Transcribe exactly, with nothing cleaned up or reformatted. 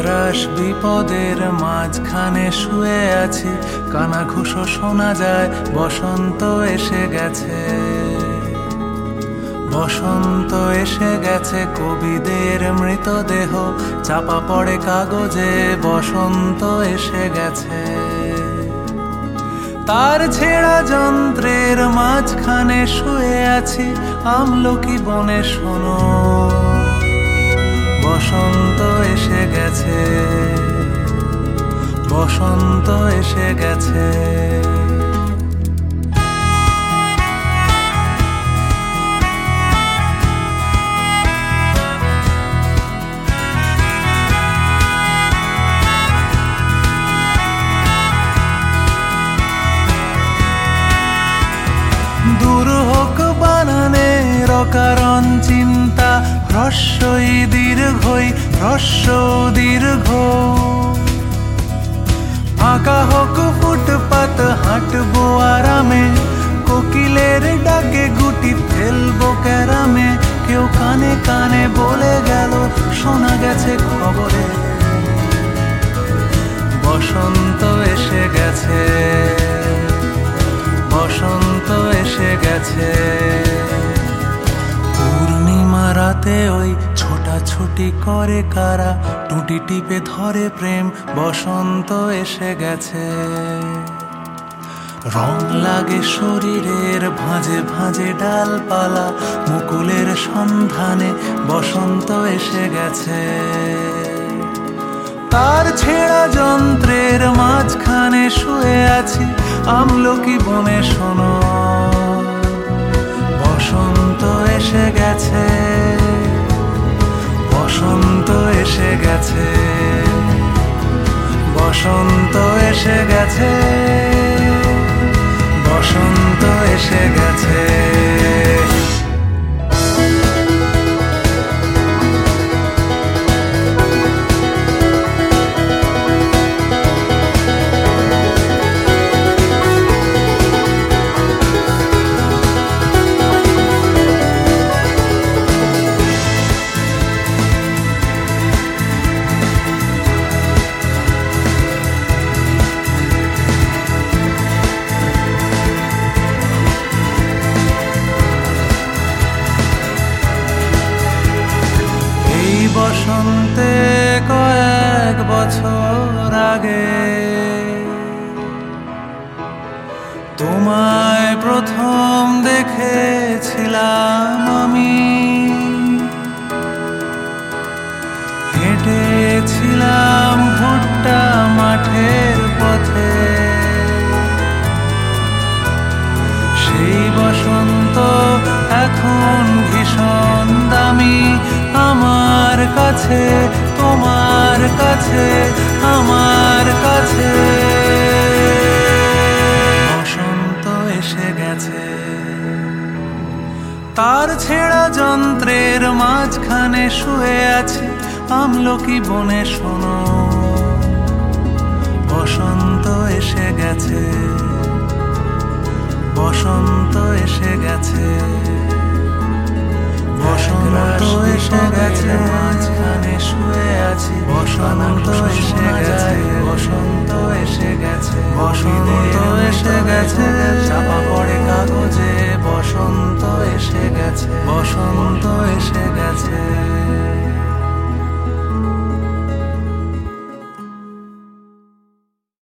একরাশ বিপদের মাঝখানে শুয়ে আছি, কানাঘুষো শোনা যায় বসন্ত এসে গেছে। বসন্ত এসে গেছে, কবিদের মৃতদেহ চাপা পড়ে কাগজে, বসন্ত এসে গেছে। তার ছেঁড়া যন্ত্রের মাঝখানে শুয়ে আছি, আমলকি বনে শোনো, বসন্ত এসে গেছে, বসন্ত এসে গেছে। দূর হোক বানানের অকারণ চিন্তা, হ্রস্বই দীর্ঘই হ্রস্ব দীর্ঘ। ফাঁকা হোক ফুটপাত, হাঁটবো আরামে, কোকিলের ডাকে গুটি ফেলবো ক্যারামে। কেউ কানে কানে বলে গেল, শোনা গেছে খবরে, বসন্ত এসে গেছে, বসন্ত এসে গেছে। পূর্ণিমা রাতে ওই ছোটাছুটি করে কারা, টুটি টিপে ধরে প্রেম, বসন্ত এসে গেছে। রং লাগে শরীরের ভাঁজে ভাঁজে ডালপালা, মুকুলের সন্ধানে বসন্ত এসে গেছে। তার ছেঁড়া যন্ত্রের মাঝখানে শুয়ে আছি, আমলকি বনে শোনো, বসন্ত এসে গেছে, বসন্ত এসে গেছে, বসন্ত এসে গেছে, বসন্ত এসে গেছে। বসন্তে কয়েক বছর আগে তোমায় প্রথম দেখেছিলাম আমি, হেঁটেছিলাম ভুট্টা মাঠের পথে। সেই বসন্ত এখন ভীষণ দামি আমার কাছে, তোমার কাছে, আমার কাছে। বসন্ত এসে গেছে, তার ছেঁড়া যন্ত্রের মাঝখানে শুয়ে আছি, আমলকি বনে শোনো, বসন্ত এসে গেছে, বসন্ত এসে গেছে, বসন্ত এসে গেছে, মাঝখানে শুয়ে আছি, বসন্ত এসে গেছে, বসন্ত এসে গেছে, বসন্ত এসে গেছে।